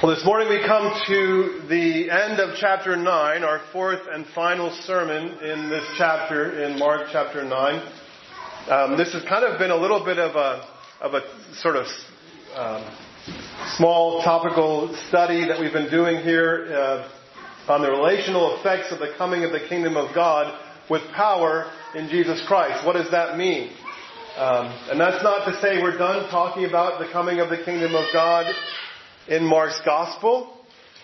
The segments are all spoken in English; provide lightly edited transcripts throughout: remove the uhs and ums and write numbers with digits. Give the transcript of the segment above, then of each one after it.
Well, this morning we come to the end of chapter 9, our fourth and final sermon in this chapter, in Mark chapter 9. This has kind of been a little bit of a sort of small topical study that we've been doing here on the relational effects of the coming of the kingdom of God with power in Jesus Christ. What does that mean? And that's not to say we're done talking about the coming of the kingdom of God in Mark's Gospel,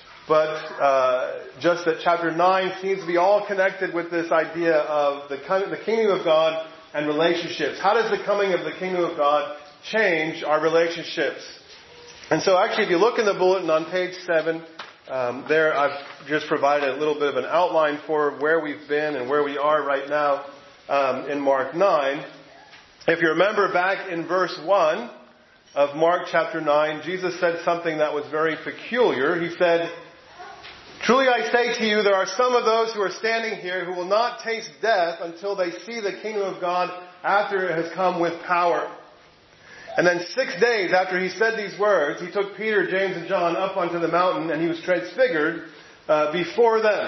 but just that chapter 9 seems to be all connected with this idea of the kingdom of God and relationships. How does the coming of the kingdom of God change our relationships? And so actually, if you look in the bulletin on page 7, there I've just provided a little bit of an outline for where we've been and where we are right now in Mark 9. If you remember back in verse 1 of Mark chapter 9, Jesus said something that was very peculiar. He said, "Truly I say to you, there are some of those who are standing here who will not taste death until they see the kingdom of God after it has come with power." And then 6 days after he said these words, he took Peter, James, and John up onto the mountain, and he was transfigured before them.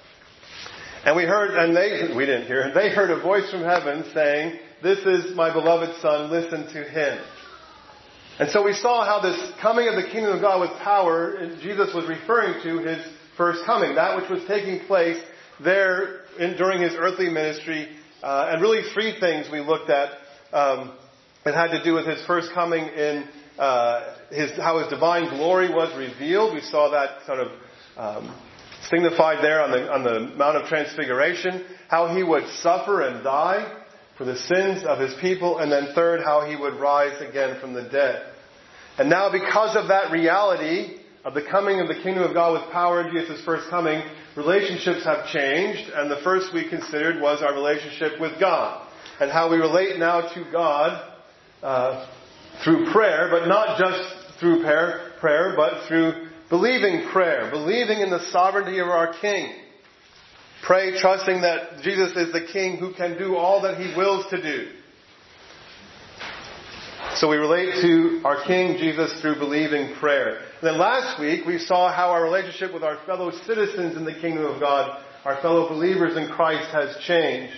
And we didn't hear, they heard a voice from heaven saying, "This is my beloved Son, listen to him." And so we saw how this coming of the kingdom of God with power, Jesus was referring to his first coming, that which was taking place there during his earthly ministry. And really three things we looked at. It had to do with his first coming in how his divine glory was revealed. We saw that sort of signified there on the Mount of Transfiguration. How he would suffer and die for the sins of his people. And then third, how he would rise again from the dead. And now because of that reality of the coming of the kingdom of God with power in Jesus' first coming, relationships have changed. And the first we considered was our relationship with God. And how we relate now to God through prayer, but not just through prayer, but through believing prayer, believing in the sovereignty of our King. Pray trusting that Jesus is the King who can do all that he wills to do. So we relate to our King Jesus through believing prayer. And then last week we saw how our relationship with our fellow citizens in the kingdom of God, our fellow believers in Christ, has changed.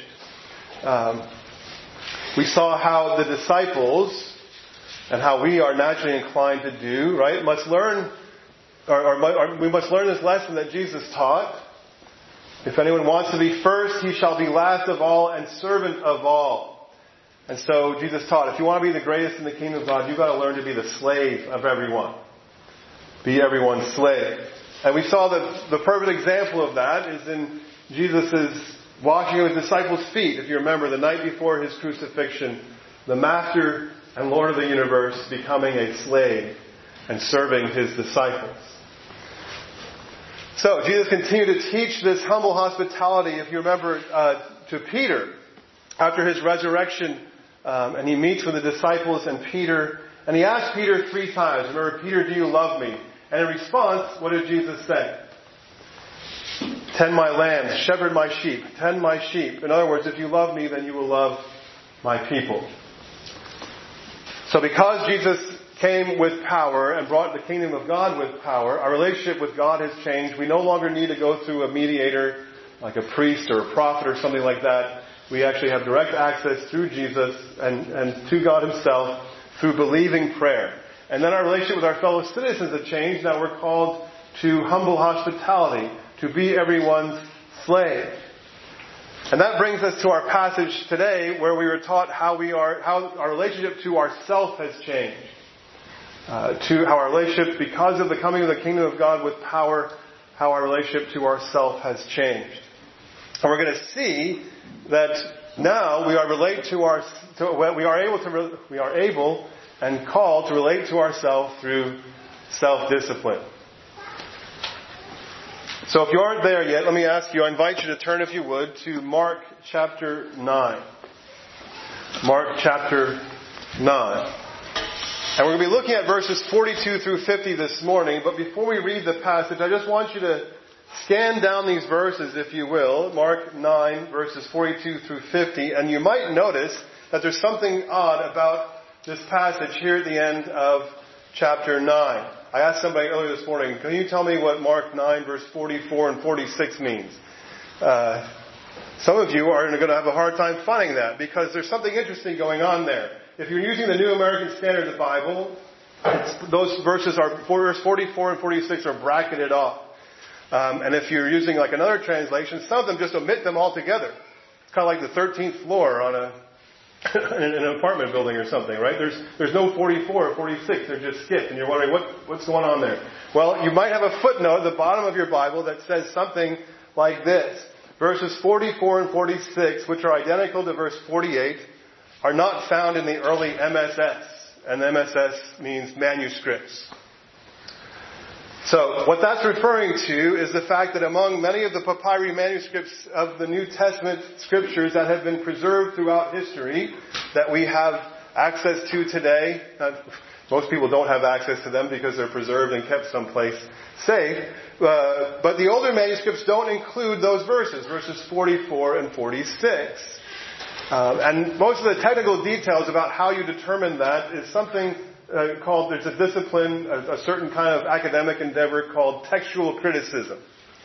We saw how the disciples, and how we are naturally inclined to do, right, must learn, we must learn this lesson that Jesus taught. If anyone wants to be first, he shall be last of all and servant of all. And so Jesus taught, if you want to be the greatest in the kingdom of God, you've got to learn to be the slave of everyone. Be everyone's slave. And we saw that the perfect example of that is in Jesus' washing of his disciples' feet. If you remember, the night before his crucifixion, the Master and Lord of the universe becoming a slave and serving his disciples. So, Jesus continued to teach this humble hospitality, if you remember, to Peter after his resurrection. And he meets with the disciples and Peter. And he asked Peter 3 times, remember, "Peter, do you love me?" And in response, what did Jesus say? "Tend my lambs, shepherd my sheep, tend my sheep." In other words, if you love me, then you will love my people. So because Jesus came with power and brought the kingdom of God with power, our relationship with God has changed. We no longer need to go through a mediator, like a priest or a prophet or something like that. We actually have direct access through Jesus and to God himself through believing prayer. And then our relationship with our fellow citizens has changed. Now we're called to humble hospitality, to be everyone's slave. And that brings us to our passage today, where we were taught how our relationship to ourself has changed. To how our relationship, because of the coming of the kingdom of God with power, how our relationship to ourself has changed. And we're going to see that now we are able and called to relate to ourselves through self-discipline. So if you aren't there yet, let me ask you, I invite you to turn, if you would, to Mark chapter 9. Mark chapter 9. And we're going to be looking at verses 42 through 50 this morning. But before we read the passage, I just want you to scan down these verses, if you will. Mark 9, verses 42 through 50. And you might notice that there's something odd about this passage here at the end of chapter 9. I asked somebody earlier this morning, can you tell me what Mark 9 verse 44 and 46 means? Some of you are going to have a hard time finding that because there's something interesting going on there. If you're using the New American Standard Bible, those verses are, verse 44 and 46 are bracketed off. And if you're using like another translation, some of them just omit them altogether. It's kind of like the 13th floor on in an apartment building or something, right? There's no 44 or 46. They're just skipped. And you're wondering, what's going on there? Well, you might have a footnote at the bottom of your Bible that says something like this. Verses 44 and 46, which are identical to verse 48, are not found in the early MSS. And MSS means manuscripts. So what that's referring to is the fact that among many of the papyri manuscripts of the New Testament scriptures that have been preserved throughout history, that we have access to today, most people don't have access to them because they're preserved and kept someplace safe, but the older manuscripts don't include those verses 44 and 46. And most of the technical details about how you determine that is something called, there's a discipline, a certain kind of academic endeavor called textual criticism.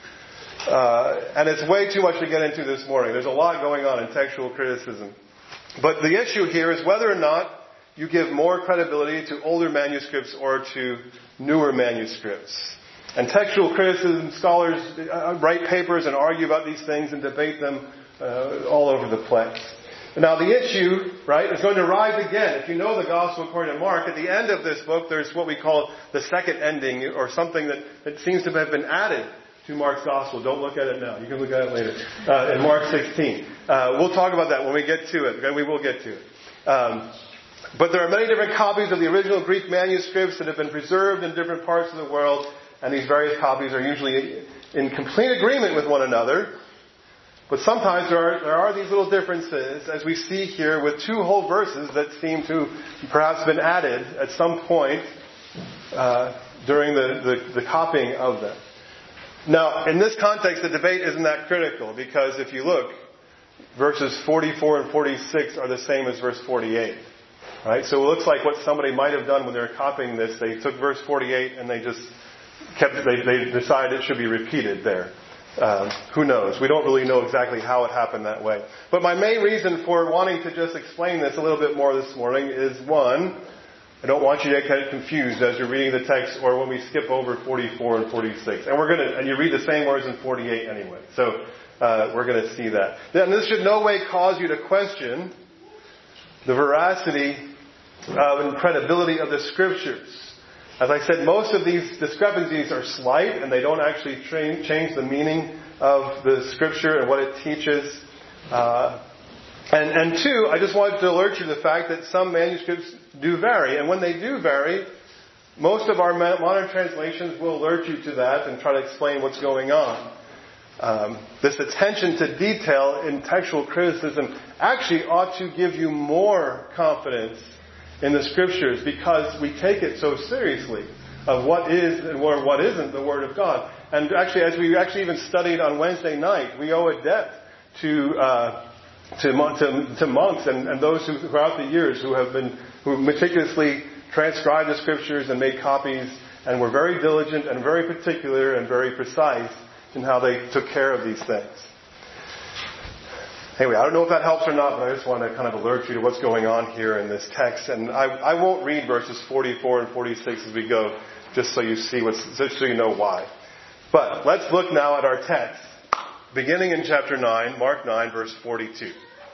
And it's way too much to get into this morning. There's a lot going on in textual criticism. But the issue here is whether or not you give more credibility to older manuscripts or to newer manuscripts. And textual criticism scholars write papers and argue about these things and debate them all over the place. Now the issue, right, is going to rise again. If you know the Gospel according to Mark, at the end of this book there's what we call the second ending, or something that seems to have been added to Mark's Gospel. Don't look at it now. You can look at it later. In Mark 16. We'll talk about that when we get to it. Okay? We will get to it. But there are many different copies of the original Greek manuscripts that have been preserved in different parts of the world, and these various copies are usually in complete agreement with one another. But sometimes there are these little differences, as we see here with two whole verses that seem to perhaps been added at some point during the copying of them. Now, in this context, the debate isn't that critical, because if you look, verses 44 and 46 are the same as verse 48. Right? So it looks like what somebody might have done when they were copying this, they took verse 48 and they just they decided it should be repeated there. Who knows? We don't really know exactly how it happened that way. But my main reason for wanting to just explain this a little bit more this morning is, one, I don't want you to get confused as you're reading the text or when we skip over 44 and 46. And you read the same words in 48 anyway. So we're going to see that. Then this should no way cause you to question the veracity and credibility of the Scriptures. As I said, most of these discrepancies are slight, and they don't actually change the meaning of the Scripture and what it teaches. And two, I just wanted to alert you to the fact that some manuscripts do vary. And when they do vary, most of our modern translations will alert you to that and try to explain what's going on. This attention to detail in textual criticism actually ought to give you more confidence in the Scriptures, because we take it so seriously of what is and what isn't the Word of God. And actually, as we actually even studied on Wednesday night, we owe a debt to monks and those who throughout the years who meticulously transcribed the Scriptures and made copies and were very diligent and very particular and very precise in how they took care of these things. Anyway, I don't know if that helps or not, but I just want to kind of alert you to what's going on here in this text. And I won't read verses 44 and 46 as we go, just so you see just so you know why. But let's look now at our text, beginning in chapter 9, Mark 9, verse 42.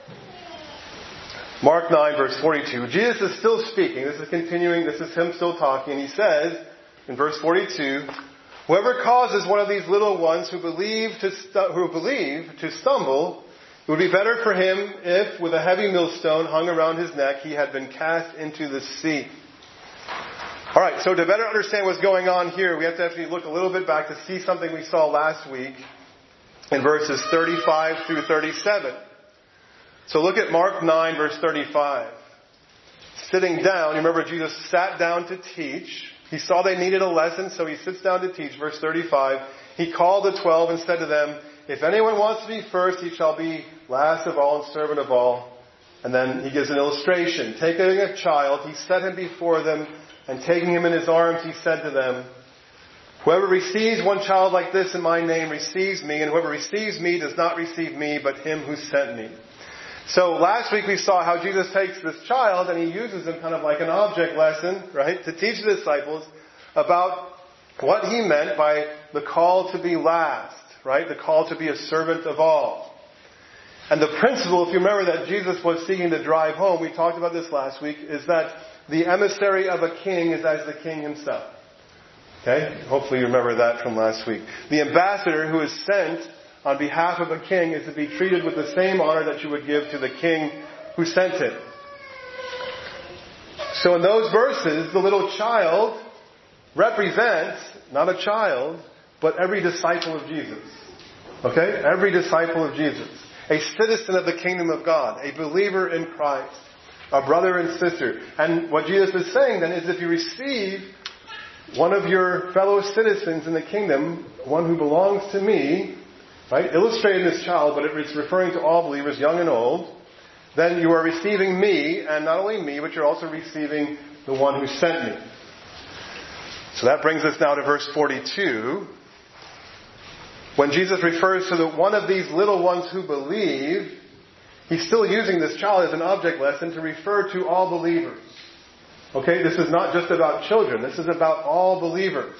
Mark 9, verse 42. Jesus is still speaking. This is continuing. This is him still talking. He says in verse 42, "Whoever causes one of these little ones who believe to stumble, it would be better for him if, with a heavy millstone hung around his neck, he had been cast into the sea." All right, so to better understand what's going on here, we have to actually look a little bit back to see something we saw last week in verses 35 through 37. So look at Mark 9, verse 35. Sitting down, you remember Jesus sat down to teach. He saw they needed a lesson, so he sits down to teach. Verse 35, he called the 12 and said to them, "If anyone wants to be first, he shall be last of all and servant of all." And then he gives an illustration. Taking a child, he set him before them And taking him in his arms, he said to them, "Whoever receives one child like this in my name receives me, and whoever receives me does not receive me, but him who sent me." So last week we saw how Jesus takes this child and he uses him kind of like an object lesson, right, to teach the disciples about what he meant by the call to be last, right, the call to be a servant of all. And the principle, if you remember, that Jesus was seeking to drive home, we talked about this last week, is that the emissary of a king is as the king himself. Okay? Hopefully you remember that from last week. The ambassador who is sent on behalf of a king is to be treated with the same honor that you would give to the king who sent him. So in those verses, the little child represents, not a child, but every disciple of Jesus. Okay? Every disciple of Jesus. A citizen of the kingdom of God. A believer in Christ. A brother and sister. And what Jesus is saying then is if you receive one of your fellow citizens in the kingdom, one who belongs to me, right, illustrating this child, but it's referring to all believers, young and old, then you are receiving me, and not only me, but you're also receiving the one who sent me. So that brings us now to verse 42. When Jesus refers to one of these little ones who believe, he's still using this child as an object lesson to refer to all believers. Okay, this is not just about children. This is about all believers.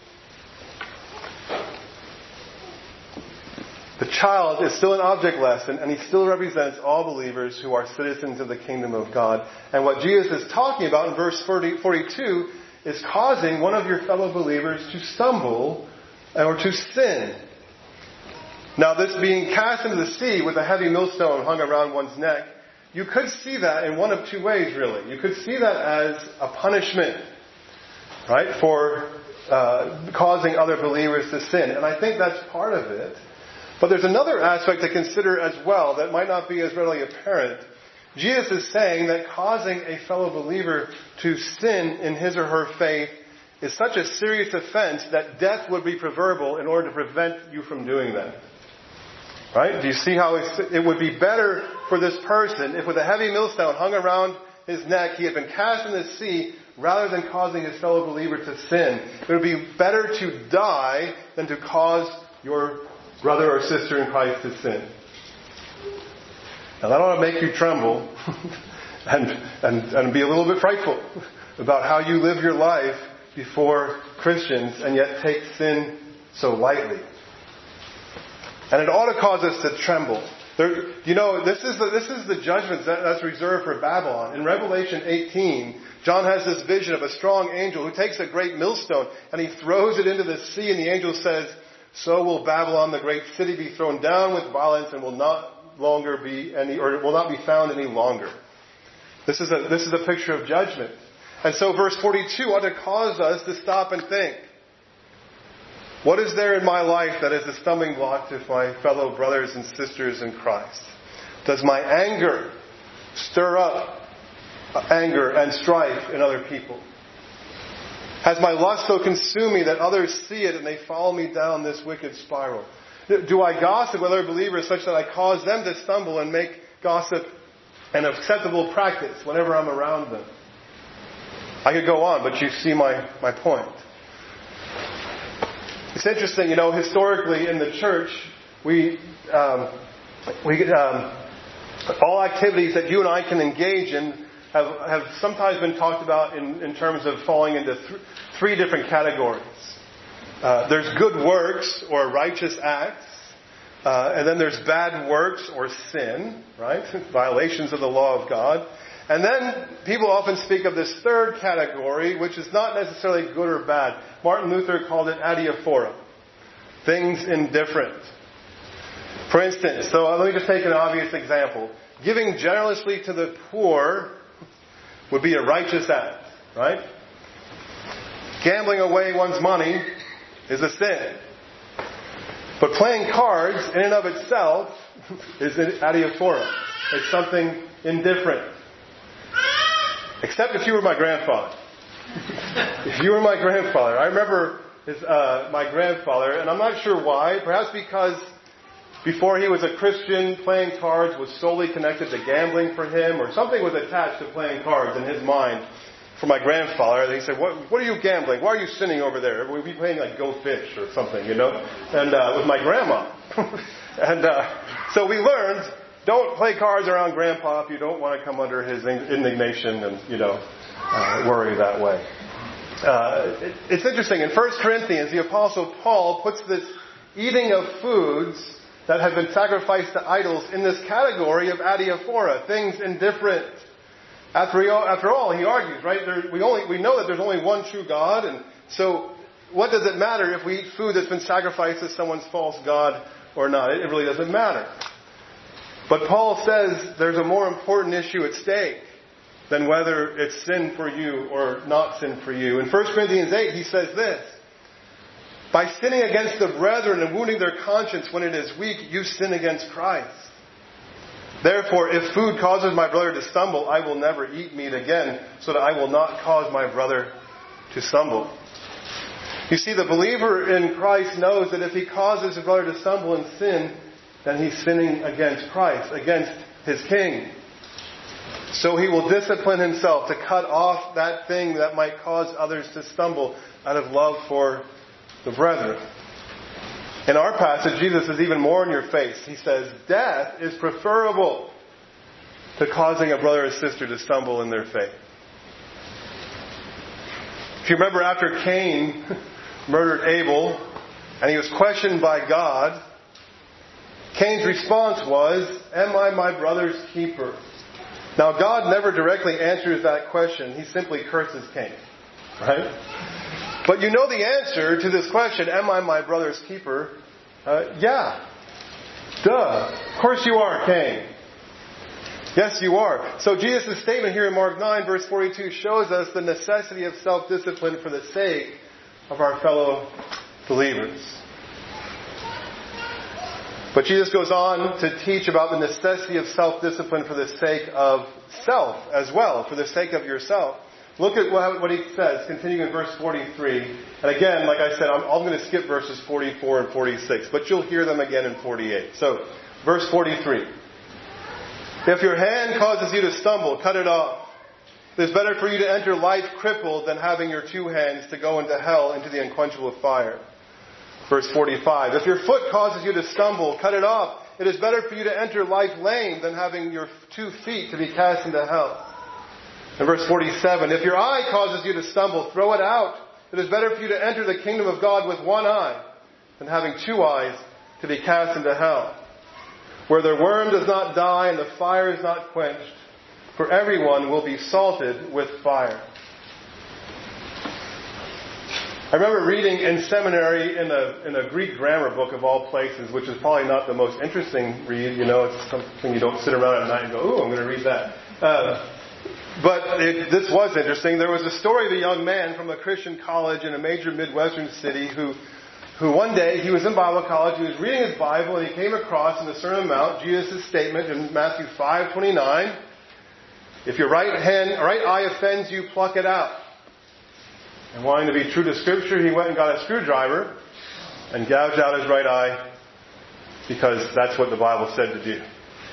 The child is still an object lesson, and he still represents all believers who are citizens of the kingdom of God. And what Jesus is talking about in verse 42 is causing one of your fellow believers to stumble or to sin. Now, this being cast into the sea with a heavy millstone hung around one's neck, you could see that in one of two ways, really. You could see that as a punishment, right, for causing other believers to sin. And I think that's part of it. But there's another aspect to consider as well that might not be as readily apparent. Jesus is saying that causing a fellow believer to sin in his or her faith is such a serious offense that death would be preferable in order to prevent you from doing that. Right? Do you see how it would be better for this person if with a heavy millstone hung around his neck he had been cast in the sea rather than causing his fellow believer to sin? It would be better to die than to cause your brother or sister in Christ to sin. Now that ought to make you tremble and be a little bit frightful about how you live your life before Christians and yet take sin so lightly. And it ought to cause us to tremble. This is the judgment that's reserved for Babylon. In Revelation 18, John has this vision of a strong angel who takes a great millstone and he throws it into the sea, and the angel says, "So will Babylon, the great city, be thrown down with violence and will not be found any longer." This is a picture of judgment. And so verse 42 ought to cause us to stop and think. What is there in my life that is a stumbling block to my fellow brothers and sisters in Christ? Does my anger stir up anger and strife in other people? Has my lust so consumed me that others see it and they follow me down this wicked spiral? Do I gossip with other believers such that I cause them to stumble and make gossip an acceptable practice whenever I'm around them? I could go on, but you see my point. It's interesting, historically in the church, all activities that you and I can engage in have sometimes been talked about in terms of falling into three different categories. There's good works or righteous acts, and then there's bad works or sin, right? Violations of the law of God. And then people often speak of this third category, which is not necessarily good or bad. Martin Luther called it adiaphora, things indifferent. For instance, let me just take an obvious example. Giving generously to the poor would be a righteous act, right? Gambling away one's money is a sin. But playing cards in and of itself is an adiaphora. It's something indifferent. Except if you were my grandfather. If you were my grandfather. I remember my grandfather, and I'm not sure why. Perhaps because before he was a Christian, playing cards was solely connected to gambling for him, or something was attached to playing cards in his mind. for my grandfather. And he said, what are you gambling? Why are you sinning over there? We'd be playing like Go Fish or something, and with my grandma. And so we learned, don't play cards around Grandpa if you don't want to come under his indignation and, worry that way. It's interesting. In 1 Corinthians, the Apostle Paul puts this eating of foods that have been sacrificed to idols in this category of adiaphora, things indifferent. After all, he argues, right? We know that there's only one true God, and so what does it matter if we eat food that's been sacrificed to someone's false god or not? It really doesn't matter. But Paul says there's a more important issue at stake than whether it's sin for you or not sin for you. In 1 Corinthians 8, he says this: by sinning against the brethren and wounding their conscience when it is weak, you sin against Christ. Therefore, if food causes my brother to stumble, I will never eat meat again, so that I will not cause my brother to stumble. You see, the believer in Christ knows that if he causes his brother to stumble in sin, then he's sinning against Christ, against his King. So he will discipline himself to cut off that thing that might cause others to stumble out of love for the brethren. In our passage, Jesus is even more in your face. He says, death is preferable to causing a brother or sister to stumble in their faith. If you remember, after Cain murdered Abel and he was questioned by God, Cain's response was, am I my brother's keeper? Now, God never directly answers that question. He simply curses Cain. Right? But you know the answer to this question, am I my brother's keeper? Yeah. Duh. Of course you are, Cain. Yes, you are. So Jesus' statement here in Mark 9, verse 42, shows us the necessity of self-discipline for the sake of our fellow believers. But Jesus goes on to teach about the necessity of self-discipline for the sake of self as well, for the sake of yourself. Look at what he says, continuing in verse 43. And again, like I said, I'm going to skip verses 44 and 46, but you'll hear them again in 48. So, verse 43. If your hand causes you to stumble, cut it off. It is better for you to enter life crippled than having your two hands to go into hell, into the unquenchable fire. Verse 45. If your foot causes you to stumble, cut it off. It is better for you to enter life lame than having your 2 feet to be cast into hell. In verse 47, if your eye causes you to stumble, throw it out. It is better for you to enter the kingdom of God with one eye than having 2 eyes to be cast into hell, where the worm does not die and the fire is not quenched, for everyone will be salted with fire. I remember reading in seminary in a Greek grammar book of all places, which is probably not the most interesting read. It's something you don't sit around at night and go, ooh, I'm going to read that. But this was interesting. There was a story of a young man from a Christian college in a major Midwestern city who one day, he was in Bible college, he was reading his Bible, and he came across in the Sermon on the Mount, Jesus' statement in Matthew 5:29, if your right eye offends you, pluck it out. And wanting to be true to Scripture, he went and got a screwdriver and gouged out his right eye because that's what the Bible said to do.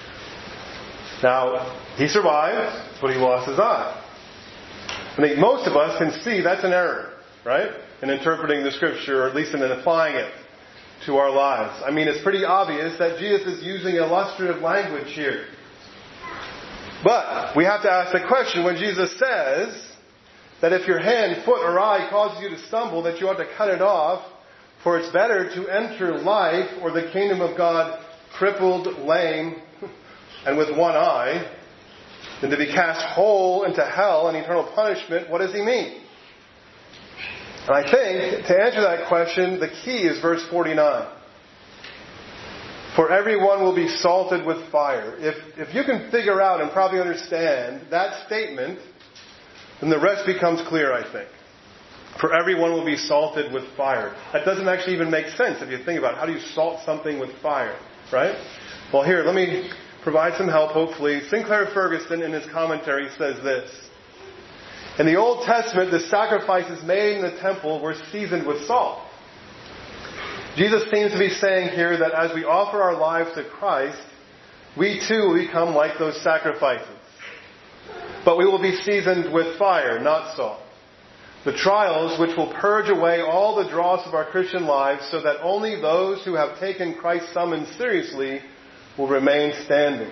Now, he survived, but he lost his eye. I think most of us can see that's an error, right? In interpreting the Scripture, or at least in applying it to our lives. I mean, it's pretty obvious that Jesus is using illustrative language here. But we have to ask the question, when Jesus says that if your hand, foot, or eye causes you to stumble, that you ought to cut it off, for it's better to enter life or the kingdom of God crippled, lame, and with one eye, than to be cast whole into hell and eternal punishment. What does he mean? And I think, to answer that question, the key is verse 49. For everyone will be salted with fire. If you can figure out and probably understand that statement, then the rest becomes clear, I think. For everyone will be salted with fire. That doesn't actually even make sense if you think about it. How do you salt something with fire? Right? Well, here, let me provide some help, hopefully. Sinclair Ferguson, in his commentary, says this. In the Old Testament, the sacrifices made in the temple were seasoned with salt. Jesus seems to be saying here that as we offer our lives to Christ, we too will become like those sacrifices. But we will be seasoned with fire, not salt. The trials which will purge away all the dross of our Christian lives so that only those who have taken Christ's summons seriously will remain standing.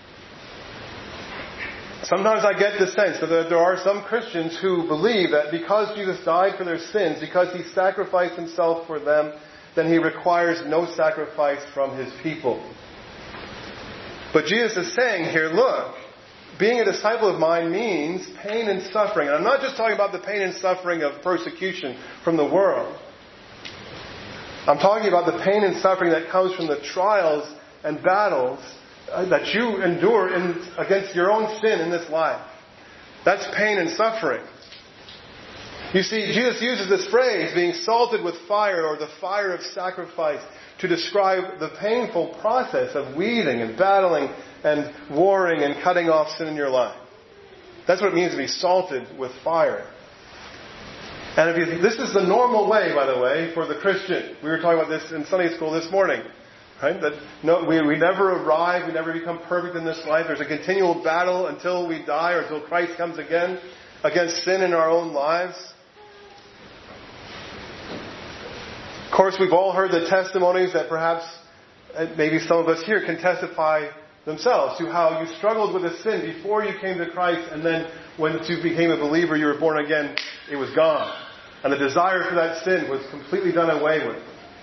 Sometimes I get the sense that there are some Christians who believe that because Jesus died for their sins, because He sacrificed Himself for them, then He requires no sacrifice from His people. But Jesus is saying here, look, being a disciple of mine means pain and suffering. And I'm not just talking about the pain and suffering of persecution from the world. I'm talking about the pain and suffering that comes from the trials and battles that you endure against your own sin in this life. That's pain and suffering. You see, Jesus uses this phrase, being salted with fire, or the fire of sacrifice, to describe the painful process of weeding and battling and warring and cutting off sin in your life. That's what it means to be salted with fire. And this is the normal way, by the way, for the Christian. We were talking about this in Sunday school this morning. Right? That we never arrive, we never become perfect in this life. There's a continual battle until we die or until Christ comes again against sin in our own lives. Of course, we've all heard the testimonies that perhaps maybe some of us here can testify themselves to how you struggled with a sin before you came to Christ, and then when you became a believer, you were born again, it was gone. And the desire for that sin was completely done away with.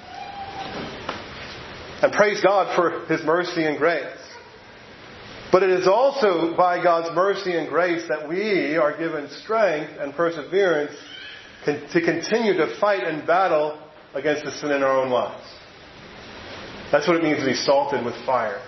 And praise God for His mercy and grace. But it is also by God's mercy and grace that we are given strength and perseverance to continue to fight and battle against the sin in our own lives. That's what it means to be salted with fire.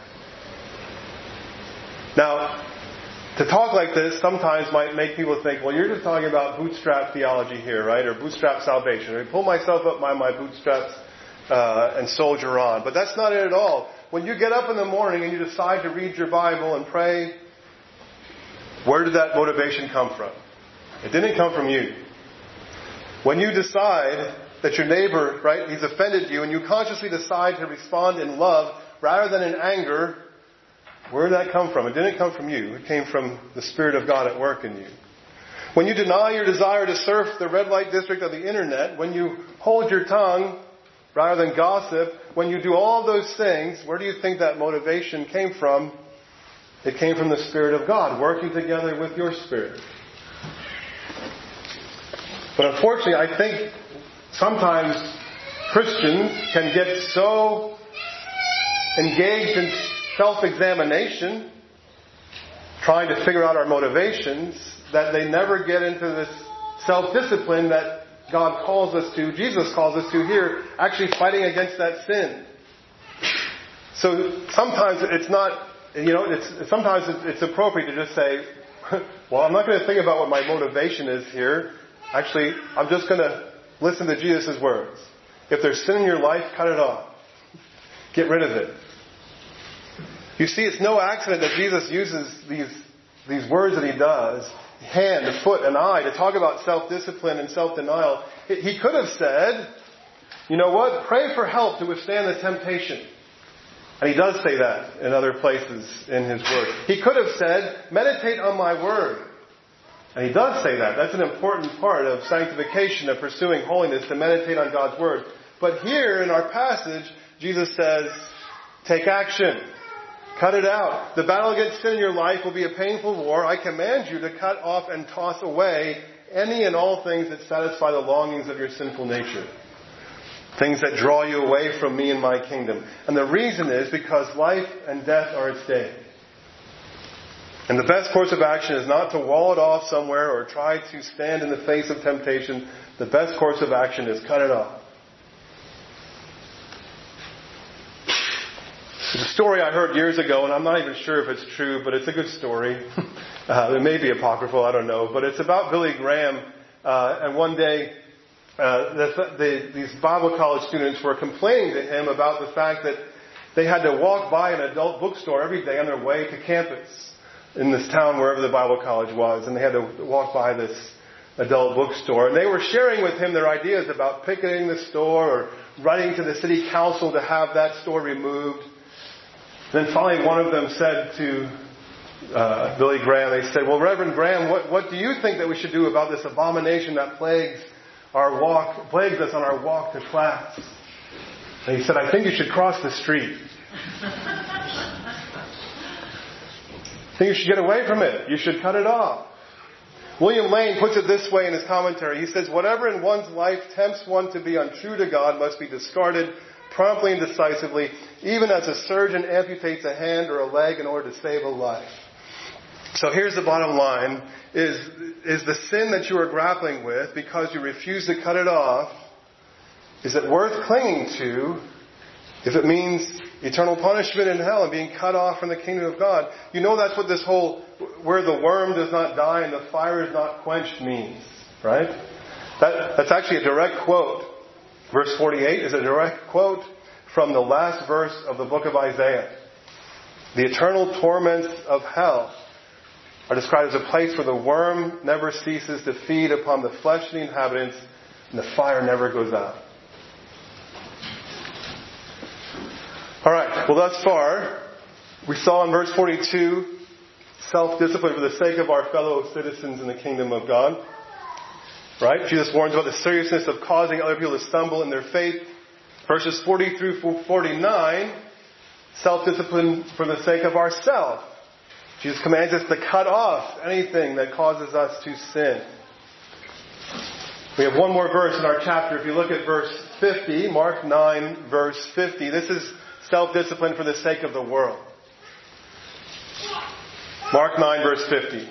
Now, to talk like this sometimes might make people think, well, you're just talking about bootstrap theology here, right? Or bootstrap salvation. I pull myself up by my bootstraps and soldier on. But that's not it at all. When you get up in the morning and you decide to read your Bible and pray, where did that motivation come from? It didn't come from you. When you decide that your neighbor, right, he's offended you, and you consciously decide to respond in love rather than in anger, where did that come from? It didn't come from you. It came from the Spirit of God at work in you. When you deny your desire to surf the red light district of the internet, when you hold your tongue rather than gossip, when you do all of those things, where do you think that motivation came from? It came from the Spirit of God, working together with your spirit. But unfortunately, I think sometimes Christians can get so engaged in self-examination, trying to figure out our motivations, that they never get into this self-discipline that God calls us to, Jesus calls us to here, actually fighting against that sin. So sometimes it's not, sometimes it's appropriate to just say, well, I'm not going to think about what my motivation is here. Actually, I'm just going to listen to Jesus' words. If there's sin in your life, cut it off. Get rid of it. You see, it's no accident that Jesus uses these words that He does, hand, foot, and eye, to talk about self-discipline and self-denial. He could have said, you know what, pray for help to withstand the temptation. And He does say that in other places in His Word. He could have said, meditate on my Word. And He does say that. That's an important part of sanctification, of pursuing holiness, to meditate on God's Word. But here in our passage, Jesus says, take action. Cut it out. The battle against sin in your life will be a painful war. I command you to cut off and toss away any and all things that satisfy the longings of your sinful nature. Things that draw you away from me and my kingdom. And the reason is because life and death are at stake. And the best course of action is not to wall it off somewhere or try to stand in the face of temptation. The best course of action is cut it off. There's a story I heard years ago, and I'm not even sure if it's true, but it's a good story. It may be apocryphal, I don't know. But it's about Billy Graham. And one day, these Bible college students were complaining to him about the fact that they had to walk by an adult bookstore every day on their way to campus in this town, wherever the Bible college was. And they had to walk by this adult bookstore. And they were sharing with him their ideas about picketing the store or writing to the city council to have that store removed. Then finally one of them said to Billy Graham. They said, well, Reverend Graham, what do you think that we should do about this abomination that plagues us on our walk to class? And he said, I think you should cross the street. I think you should get away from it. You should cut it off. William Lane puts it this way in his commentary. He says, whatever in one's life tempts one to be untrue to God must be discarded promptly and decisively, even as a surgeon amputates a hand or a leg in order to save a life. So here's the bottom line. Is the sin that you are grappling with, because you refuse to cut it off, is it worth clinging to if it means eternal punishment in hell and being cut off from the kingdom of God? You know that's what this whole, where the worm does not die and the fire is not quenched means, right? That's actually a direct quote. Verse 48 is a direct quote from the last verse of the book of Isaiah. The eternal torments of hell are described as a place where the worm never ceases to feed upon the flesh of the inhabitants and the fire never goes out. Alright, well thus far, we saw in verse 42, self-discipline for the sake of our fellow citizens in the kingdom of God. Right? Jesus warns about the seriousness of causing other people to stumble in their faith. Verses 40 through 49, self-discipline for the sake of ourselves. Jesus commands us to cut off anything that causes us to sin. We have one more verse in our chapter. If you look at verse 50, Mark 9, verse 50, this is self-discipline for the sake of the world. Mark 9, verse 50.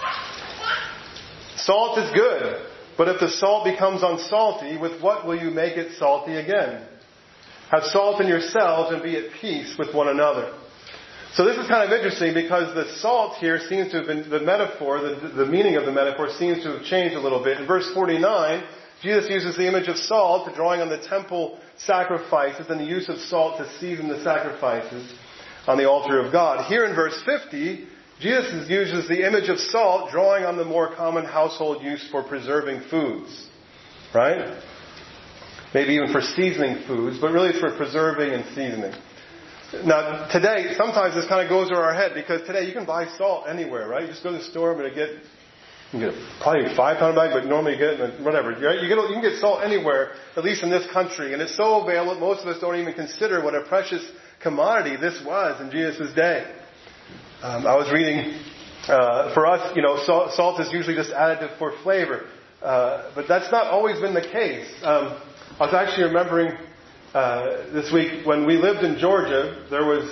Salt is good, but if the salt becomes unsalty, with what will you make it salty again? Have salt in yourselves and be at peace with one another. So this is kind of interesting because the salt here seems to have been, the metaphor, the meaning of the metaphor seems to have changed a little bit. In verse 49, Jesus uses the image of salt, drawing on the temple sacrifices and the use of salt to season the sacrifices on the altar of God. Here in verse 50, Jesus uses the image of salt, drawing on the more common household use for preserving foods. Right? Maybe even for seasoning foods, but really it's for preserving and seasoning. Now, today, sometimes this kind of goes over our head, because today you can buy salt anywhere, right? You just go to the store, but you can get probably a 5-pound bag, but normally you get it in whatever. Right? You can get salt anywhere, at least in this country. And it's so available, most of us don't even consider what a precious commodity this was in Jesus' day. I was reading, for us, salt is usually just additive for flavor. But that's not always been the case. I was actually remembering this week when we lived in Georgia, there was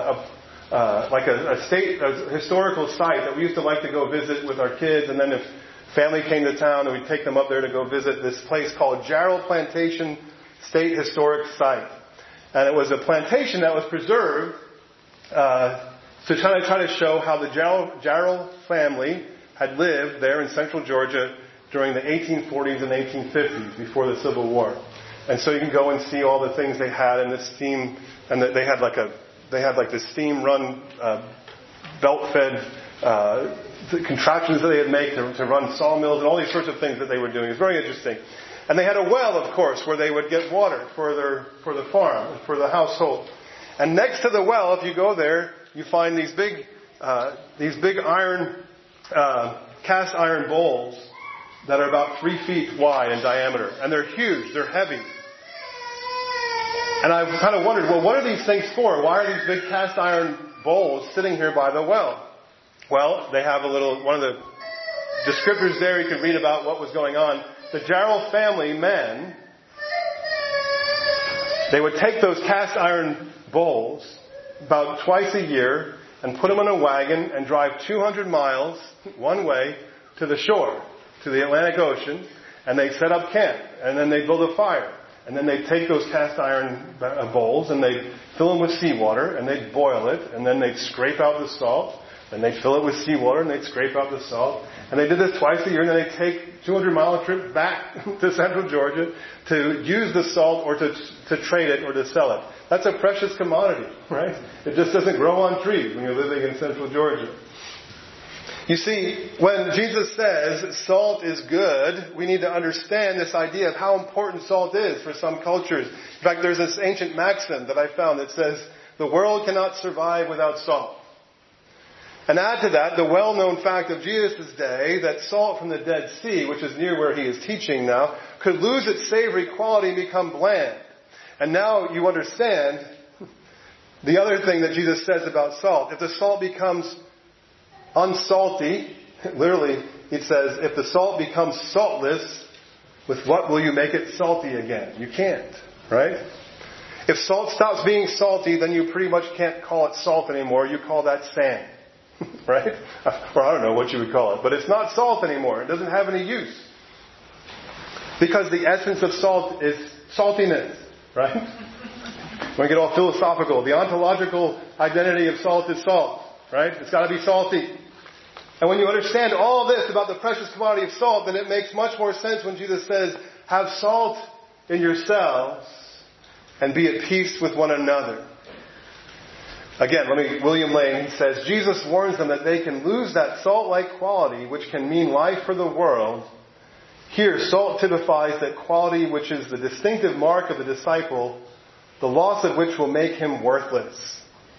a historical site that we used to like to go visit with our kids, and then if family came to town, we'd take them up there to go visit this place called Jarrell Plantation State Historic Site. And it was a plantation that was preserved to try to show how the Jarrell family had lived there in central Georgia during the 1840s and 1850s, before the Civil War. And so you can go and see all the things they had in this steam, and they had like this steam-run, belt-fed contraptions that they had made to run sawmills and all these sorts of things that they were doing. It was very interesting. And they had a well, of course, where they would get water for the farm, for the household. And next to the well, if you go there, you find these big iron, cast iron bowls that are about 3 feet wide in diameter. And they're huge. They're heavy. And I kind of wondered, well, what are these things for? Why are these big cast iron bowls sitting here by the well? Well, they have one of the descriptors there, you can read about what was going on. The Jarrell family men, they would take those cast iron bowls about twice a year and put them in a wagon and drive 200 miles one way to the shore, to the Atlantic Ocean, and they'd set up camp, and then they'd build a fire. And then they'd take those cast iron bowls and they'd fill them with seawater and they'd boil it, and then they'd scrape out the salt, and they'd fill it with seawater and they'd scrape out the salt. And they did this twice a year, and then they'd take 200-mile trip back to central Georgia to use the salt or to trade it or to sell it. That's a precious commodity, right? It just doesn't grow on trees when you're living in central Georgia. You see, when Jesus says salt is good, we need to understand this idea of how important salt is for some cultures. In fact, there's this ancient maxim that I found that says, the world cannot survive without salt. And add to that the well-known fact of Jesus' day that salt from the Dead Sea, which is near where he is teaching now, could lose its savory quality and become bland. And now you understand the other thing that Jesus says about salt. If the salt becomes unsalty, literally it says, if the salt becomes saltless, with what will you make it salty again? You can't, right? If salt stops being salty, then you pretty much can't call it salt anymore. You call that sand. Right? Or I don't know what you would call it. But it's not salt anymore. It doesn't have any use. Because the essence of salt is saltiness. Right? When we get all philosophical, the ontological identity of salt is salt. Right? It's got to be salty. And when you understand all this about the precious commodity of salt, then it makes much more sense when Jesus says, have salt in yourselves and be at peace with one another. Again, William Lane says, Jesus warns them that they can lose that salt-like quality which can mean life for the world. Here, salt typifies that quality which is the distinctive mark of the disciple, the loss of which will make him worthless.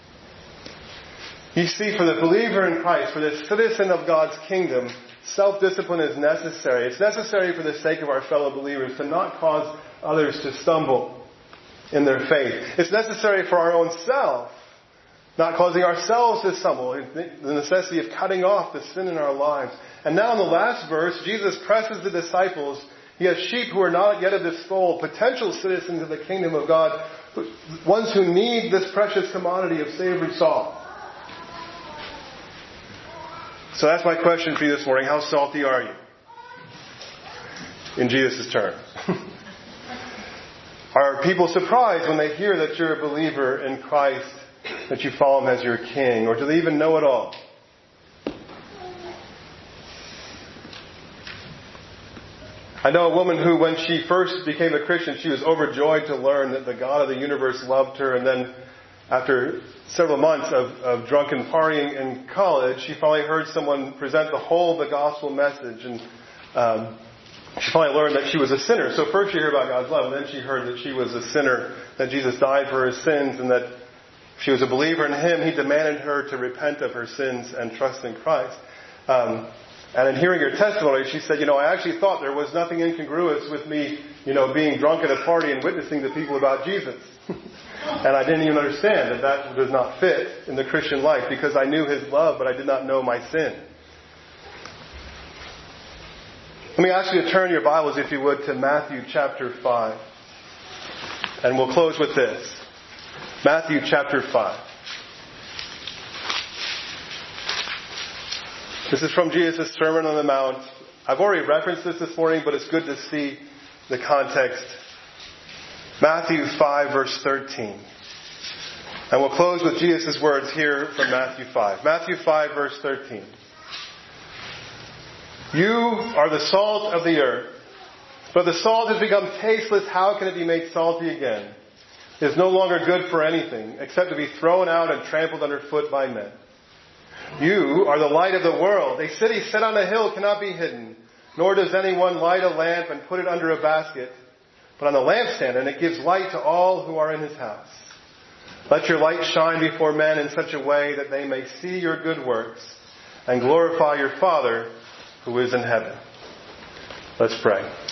You see, for the believer in Christ, for the citizen of God's kingdom, self-discipline is necessary. It's necessary for the sake of our fellow believers to not cause others to stumble in their faith. It's necessary for our own self, not causing ourselves to stumble, the necessity of cutting off the sin in our lives. And now in the last verse, Jesus presses the disciples. He has sheep who are not yet of this fold, potential citizens of the kingdom of God, ones who need this precious commodity of savory salt. So that's my question for you this morning. How salty are you? In Jesus' terms. Are people surprised when they hear that you're a believer in Christ, that you follow Him as your King? Or do they even know it all? I know a woman who, when she first became a Christian, she was overjoyed to learn that the God of the universe loved her. And then after several months of drunken partying in college, she finally heard someone present the whole of the gospel message. And she finally learned that she was a sinner. So first she heard about God's love, and then she heard that she was a sinner, that Jesus died for her sins, and that she was a believer in Him. He demanded her to repent of her sins and trust in Christ. And in hearing her testimony, she said, I actually thought there was nothing incongruous with me, being drunk at a party and witnessing to people about Jesus. And I didn't even understand that does not fit in the Christian life, because I knew His love, but I did not know my sin. Let me ask you to turn your Bibles, if you would, to Matthew chapter 5. And we'll close with this. Matthew chapter 5. This is from Jesus' Sermon on the Mount. I've already referenced this morning, but it's good to see the context. Matthew 5, verse 13. And we'll close with Jesus' words here from Matthew 5. Matthew 5, verse 13. You are the salt of the earth. But the salt has become tasteless. How can it be made salty again? It is no longer good for anything except to be thrown out and trampled underfoot by men. You are the light of the world. A city set on a hill cannot be hidden, nor does anyone light a lamp and put it under a basket, but on the lampstand, and it gives light to all who are in his house. Let your light shine before men in such a way that they may see your good works and glorify your Father who is in heaven. Let's pray.